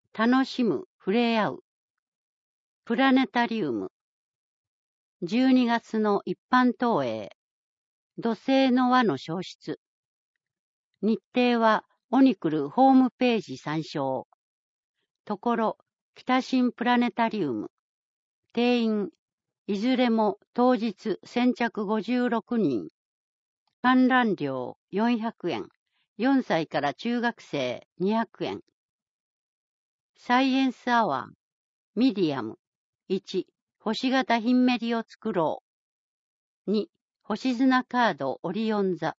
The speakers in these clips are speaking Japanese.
楽しむ、触れ合う。プラネタリウム。12月の一般投影。土星の輪の消失。日程はオニクルホームページ参照。ところ、北新プラネタリウム。定員、いずれも当日先着56人。観覧料400円。4歳から中学生200円。サイエンスアワー。ミディアム。1、星型ヒンメリを作ろう。2、星砂カードオリオン座。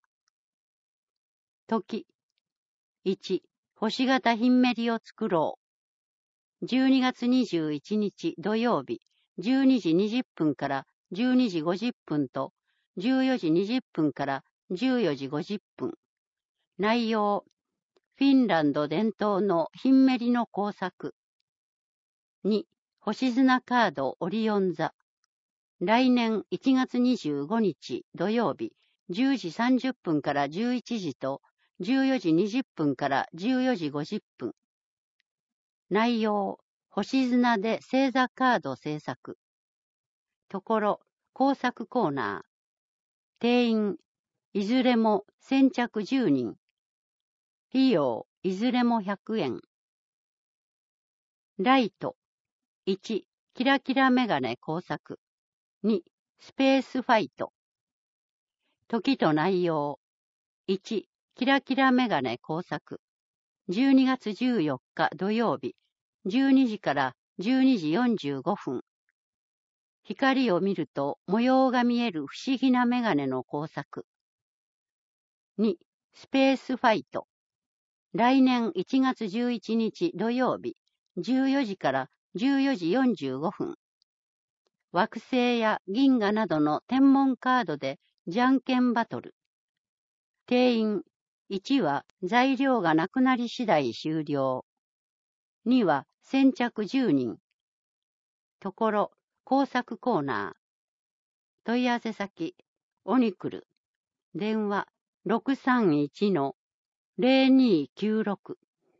時。1、星型ヒンメリを作ろう。12月21日土曜日、12時20分から12時50分と、14時20分から14時50分。内容、フィンランド伝統のヒンメリの工作。2、星砂カードオリオン座。来年1月25日土曜日、10時30分から11時と、14時20分から14時50分。内容、星砂で星座カード制作。ところ、工作コーナー。定員、いずれも先着10人。費用、いずれも100円。ライト。1、キラキラメガネ工作。2、スペースファイト。時と内容。1、キラキラメガネ工作。12月14日土曜日、12時から12時45分。光を見ると模様が見える不思議なメガネの工作。2、スペースファイト。来年1月11日土曜日、14時から14時45分。惑星や銀河などの天文カードでじゃんけんバトル。定員、1は材料がなくなり次第終了。2は先着10人。ところ、工作コーナー。問い合わせ先、オニクル。電話、631-0296。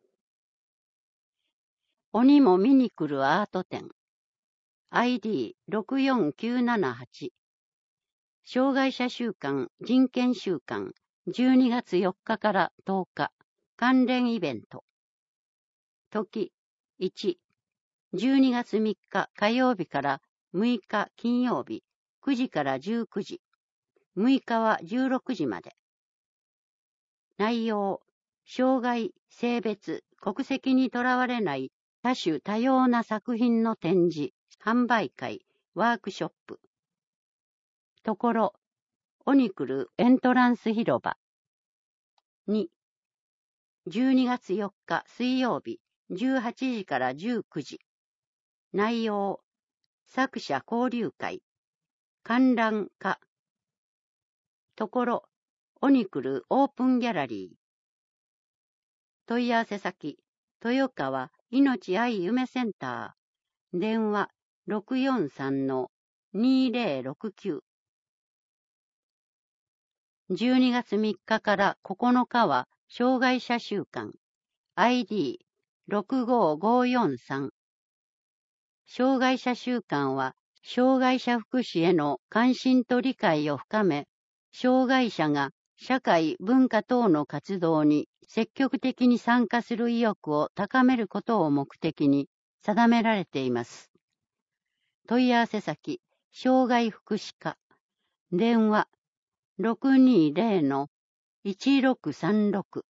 鬼も見に来るアート展。ID64978。障害者週間人権週間12月4日から10日。関連イベント。時、1、12月3日火曜日から6日金曜日、9時から19時。6日は16時まで。内容、障害、性別、国籍にとらわれない多種多様な作品の展示、販売会、ワークショップ。ところ、オニクルエントランス広場。2、12月4日水曜日、18時から19時。内容、作者交流会、観覧家。ところ、オニクルオープンギャラリー。問い合わせ先、豊川いのち愛夢センター。電話、643-2069。12月3日から9日は、障害者週間。ID65543。障害者週間は、障害者福祉への関心と理解を深め、障害者が社会・文化等の活動に積極的に参加する意欲を高めることを目的に定められています。問い合わせ先、障害福祉課。電話、620-1636。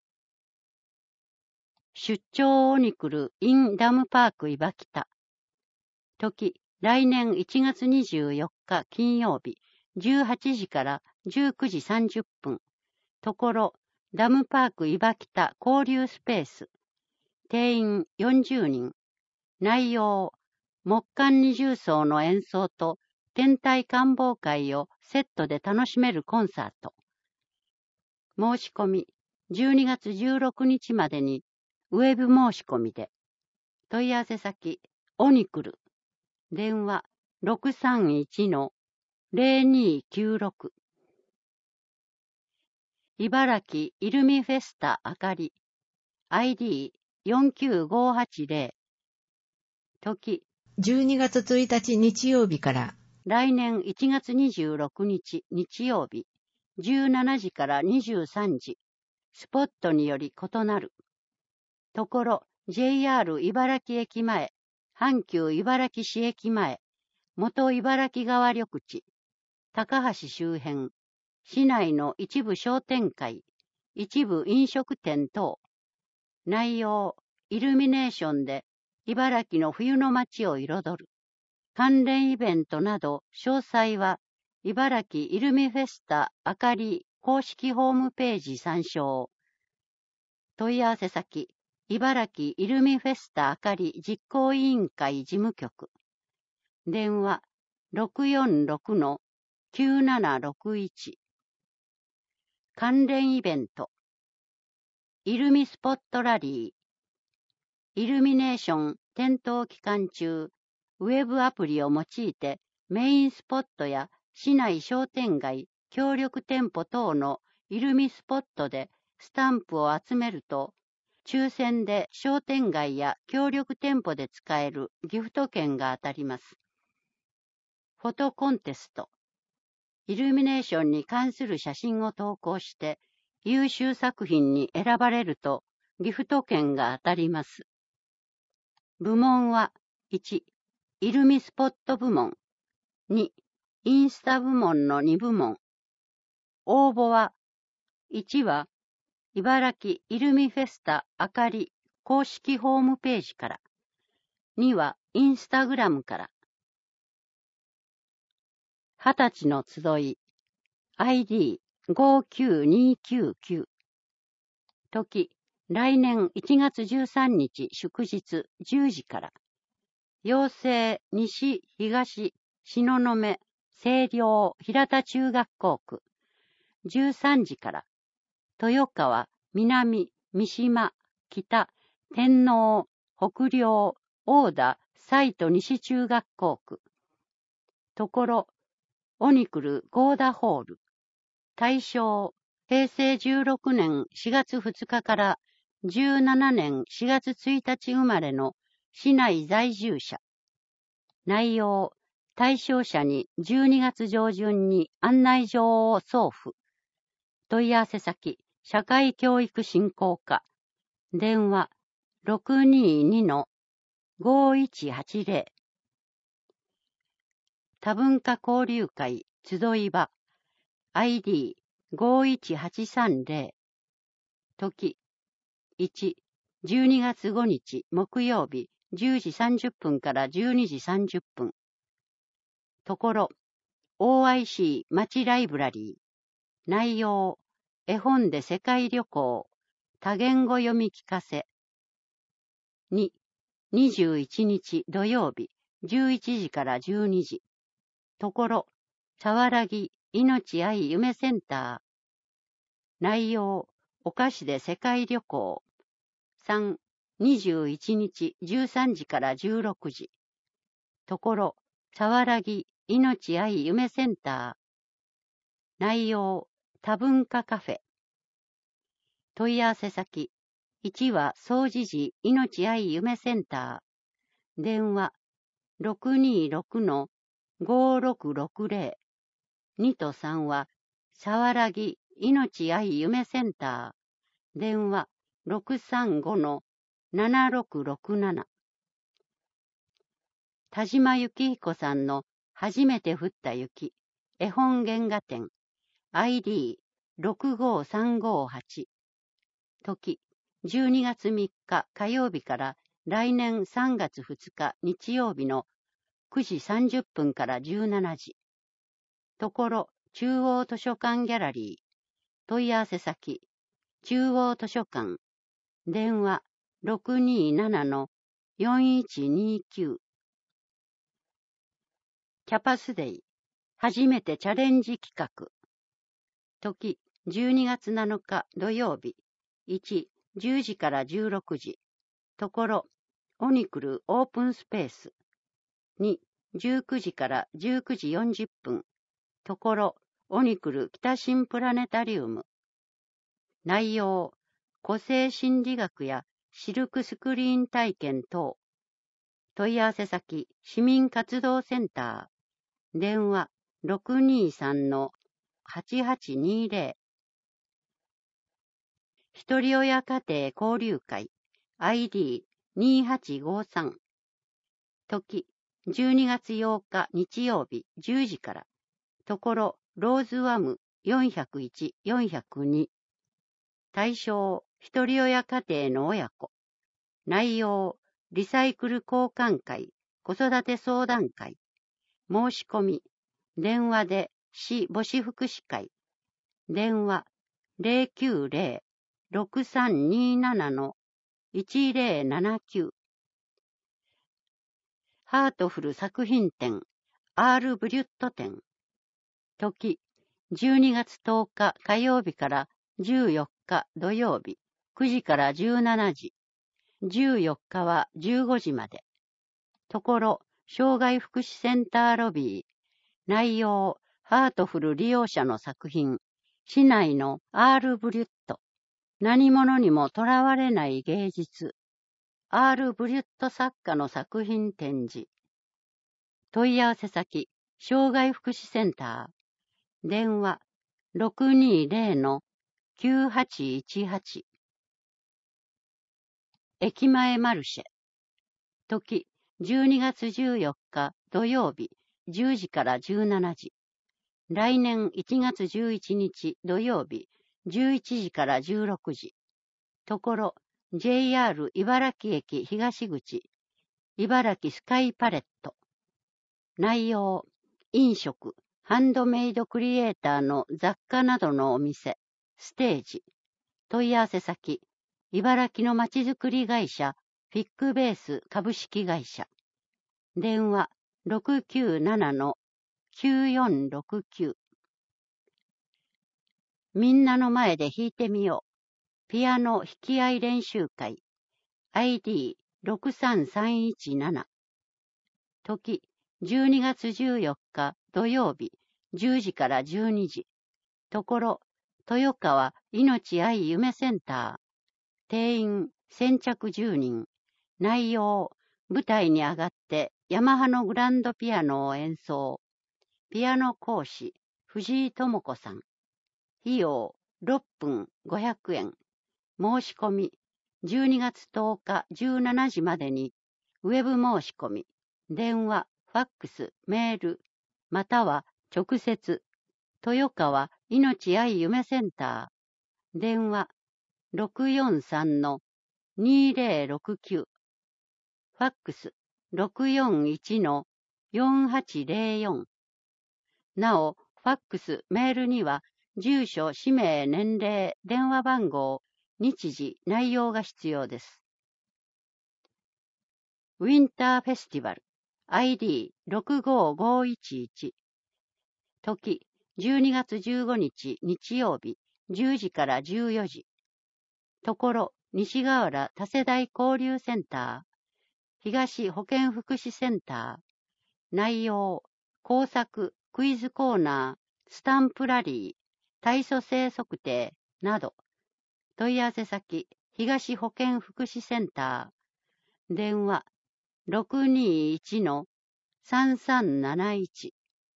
出張オニクル in ダムパーク岩北。時、来年1月24日金曜日、18時から19時30分。ところ、ダムパーク岩北交流スペース。定員40人。内容、木管二重奏の演奏と天体観望会をセットで楽しめるコンサート。申し込み、12月16日までにウェブ申し込みで。問い合わせ先、オニクル。電話、631-0296。茨城イルミフェスタあかり。ID 4950時 12月1日日曜日から来年1月26日日曜日17時から23時、スポットにより異なる。ところ、JR 茨城駅前、阪急茨城市駅前、元茨城川緑地、高橋周辺、市内の一部商店会、一部飲食店等。内容、イルミネーションで茨城の冬の街を彩る。関連イベントなど詳細は、茨城イルミフェスタあかり公式ホームページ参照。問い合わせ先、茨城イルミフェスタあかり実行委員会事務局。電話、646-9761。関連イベント。イルミスポットラリー。イルミネーション点灯期間中、ウェブアプリを用いてメインスポットや市内商店街、協力店舗等のイルミスポットでスタンプを集めると、抽選で商店街や協力店舗で使えるギフト券が当たります。フォトコンテスト。イルミネーションに関する写真を投稿して優秀作品に選ばれるとギフト券が当たります。部門は1、イルミスポット部門。2、インスタ部門の2部門。応募は、1は、茨城イルミフェスタあかり公式ホームページから。2は、インスタグラムから。20歳の集い。ID59299。時、来年1月13日祝日10時から。陽西西東東雲清涼平田中学校区13時から。豊川南三島北天王北陵大田西都西中学校区。ところオニクル合田ホール。対象平成16年4月2日から17年4月1日生まれの市内在住者。内容、対象者に12月上旬に案内状を送付。問い合わせ先、社会教育振興課。電話、622-5180。多文化交流会集い場。ID51830。時、1、12月5日木曜日10時30分から12時30分。ところ、OIC 町ライブラリー。内容、絵本で世界旅行、多言語読み聞かせ。2、21日土曜日11時から12時。ところ、さわらぎ命愛夢センター。内容、お菓子で世界旅行。3、21日13時から16時。ところ、さわらぎ命愛夢センター。内容、多文化カフェ。問い合わせ先、1は総持寺命愛夢センター。電話、626-5660。2と3は、さわらぎ命愛夢センター。電話、635-7667。田島幸彦さんの初めて降った雪、絵本原画展、ID65358。時、12月3日火曜日から来年3月2日日曜日の9時30分から17時。ところ、中央図書館ギャラリー。問い合わせ先、中央図書館。電話、627-4129。キャパスデイ。初めてチャレンジ企画。時、12月7日土曜日。1、10時から16時。ところ、オニクルオープンスペース。2、19時から19時40分。ところ、オニクル北新プラネタリウム。内容、個性心理学やシルクスクリーン体験等。問い合わせ先、市民活動センター。電話、623-8820。ひとり親家庭交流会。ID2853。時、12月8日日曜日10時から。ところ、ローズワム401、402。対象、ひとり親家庭の親子。内容、リサイクル交換会、子育て相談会。申し込み、電話で市母子福祉会。電話、090-6327-1079。ハートフル作品展、R ブリュット展。時、12月10日火曜日から14日土曜日、9時から17時。14日は15時まで。ところ、障害福祉センターロビー。内容、ハートフル利用者の作品。市内の R ブリュット。何者にもとらわれない芸術。R ブリュット作家の作品展示。問い合わせ先、障害福祉センター。電話、620-9818。駅前マルシェ。時、12月14日土曜日、10時から17時。来年1月11日土曜日、11時から16時。ところ、JR 茨城駅東口、茨城スカイパレット。内容、飲食、ハンドメイドクリエイターの雑貨などのお店、ステージ。問い合わせ先、茨城のまちづくり会社、フィックベース株式会社。電話、697-9469。みんなの前で弾いてみよう。ピアノ弾き合い練習会。ID63317。時、12月14日土曜日、10時から12時。ところ、豊川命愛夢センター。定員先着10人。内容、舞台に上がってヤマハのグランドピアノを演奏。ピアノ講師、藤井智子さん。費用、6分500円。申し込み、12月10日17時までに、ウェブ申し込み、電話、ファックス、メール、または直接、豊川命愛夢センター。電話、643-2069。ファックス、641-4804。なお、ファックス、メールには、住所、氏名、年齢、電話番号、日時、内容が必要です。ウィンターフェスティバル ID65511 時12月15日日曜日10時から14時ところ西河原多世代交流センター東保健福祉センター内容工作クイズコーナースタンプラリー体組成測定など問い合わせ先東保健福祉センター電話621-3371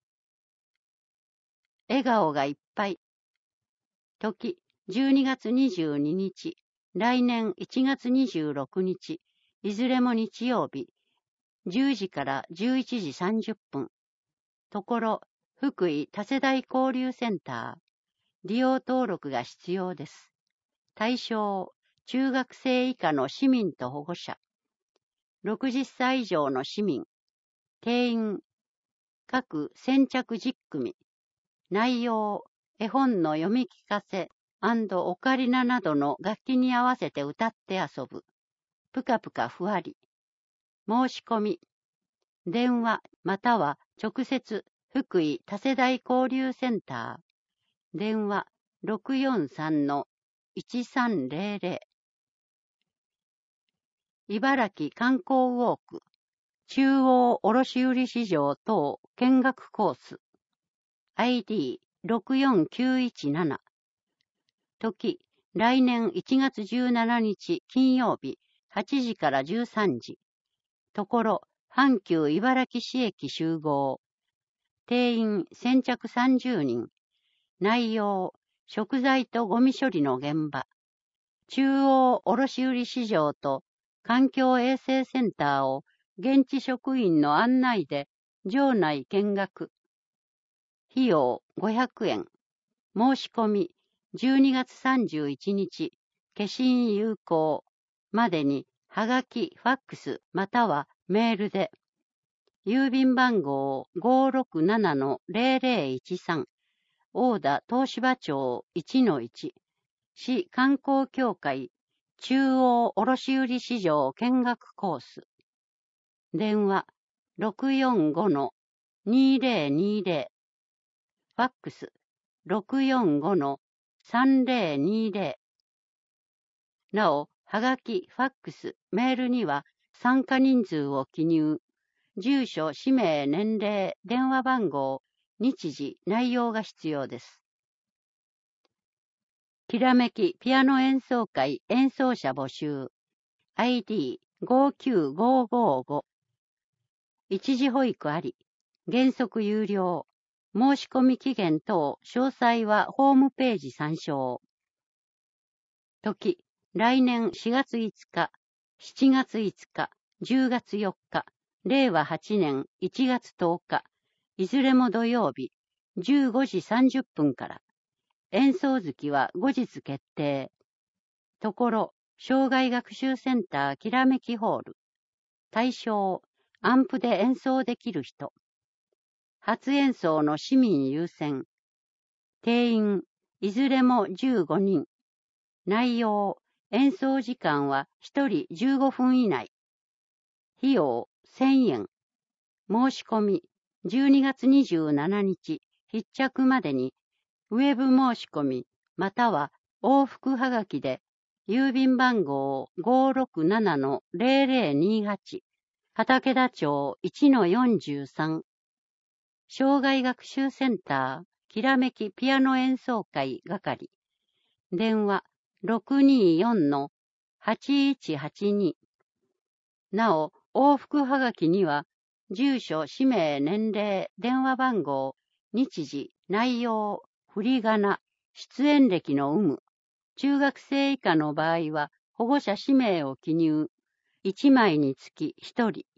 笑顔がいっぱい時12月22日来年1月26日いずれも日曜日10時から11時30分ところ福井多世代交流センター利用登録が必要です対象中学生以下の市民と保護者60歳以上の市民、定員、各先着10組、内容、絵本の読み聞かせオカリナなどの楽器に合わせて歌って遊ぶ、ぷかぷかふわり、申し込み、電話または直接福井多世代交流センター、電話643-1300茨城観光ウォーク中央卸売市場等見学コース ID64917 時来年1月17日金曜日 8時から13時。ところ、阪急茨城市駅集合。定員先着30人。内容、食材とゴミ処理の現場。中央卸売市場と環境衛生センターを現地職員の案内で場内見学。費用500円。申し込み12月31日、消印有効までに、はがき、ファックスまたはメールで。郵便番号567-0013、大田東芝町 1-1、市観光協会中央卸売市場見学コース。電話645-2020、ファックス645-3020。なお、はがき、ファックス、メールには参加人数を記入、住所、氏名、年齢、電話番号、日時、内容が必要です。きらめきピアノ演奏会演奏者募集。ID59555。一時保育あり。原則有料。申し込み期限等、詳細はホームページ参照。時、来年4月5日、7月5日、10月4日、令和8年1月10日、いずれも土曜日、15時30分から。演奏月は後日決定。ところ、障害学習センターきらめきホール。対象、アンプで演奏できる人。初演奏の市民優先。定員、いずれも15人。内容、演奏時間は1人15分以内。費用、1000円。申し込み、12月27日、必着までに、ウェブ申し込み、または往復はがきで、郵便番号567-0028、畠田町 1-43、障害学習センター、きらめきピアノ演奏会係。電話624-8182。なお、往復はがきには、住所、氏名、年齢、電話番号、日時、内容、振り仮名、出演歴の有無。中学生以下の場合は、保護者氏名を記入。1枚につき1人。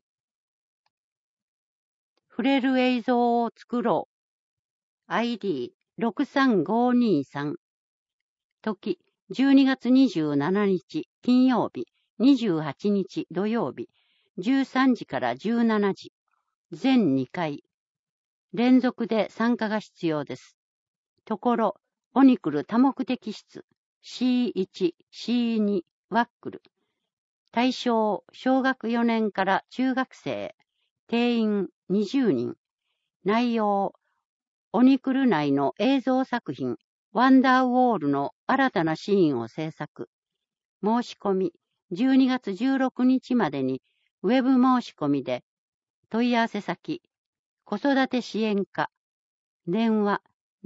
触れる映像を作ろう。ID63523。時、12月27日金曜日、28日土曜日、13時から17時。全2回。連続で参加が必要です。ところ、オニクル多目的室 C1、C2、ワックル。対象、小学4年から中学生。定員20人。内容、オニクル内の映像作品、ワンダーウォールの新たなシーンを制作。申し込み、12月16日までに、ウェブ申し込みで、問い合わせ先、子育て支援課。電話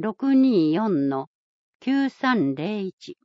624-9301。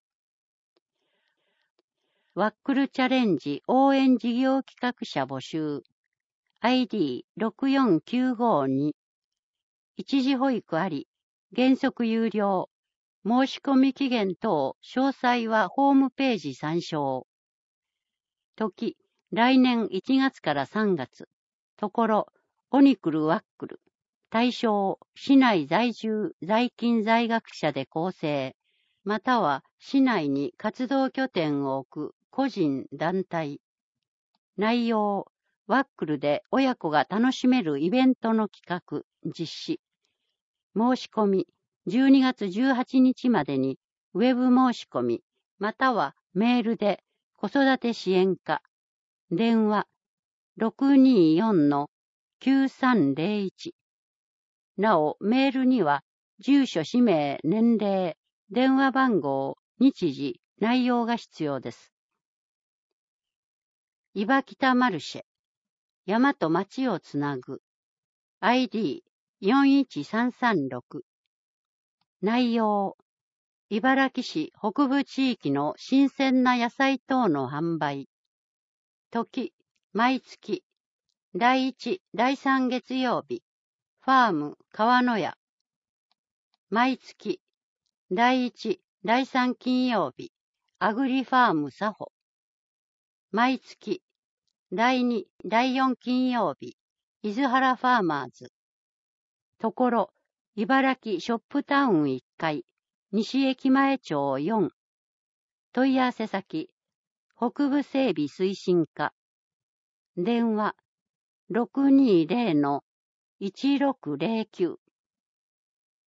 ワックルチャレンジ応援事業企画者募集。ID64952。一時保育あり。原則有料。申し込み期限等、詳細はホームページ参照。時、来年1月から3月。ところ、オニクルワックル。対象、市内在住、在勤在学者で構成。または、市内に活動拠点を置く個人、団体。内容、ワックルで親子が楽しめるイベントの企画、実施。申し込み、12月18日までに、ウェブ申し込み、またはメールで、子育て支援課。電話、624-9301。なお、メールには、住所、氏名、年齢、電話番号、日時、内容が必要です。いばきたマルシェ。山と町をつなぐ。ID41336。内容。茨城市北部地域の新鮮な野菜等の販売。 時、毎月、第1、第3月曜日、ファーム、川野屋。毎月、第1、第3金曜日、アグリファームサホ。毎月、第2、第4金曜日、伊豆原ファーマーズ。ところ、茨城ショップタウン1階、西駅前町4。問い合わせ先、北部整備推進課。電話、620-1609。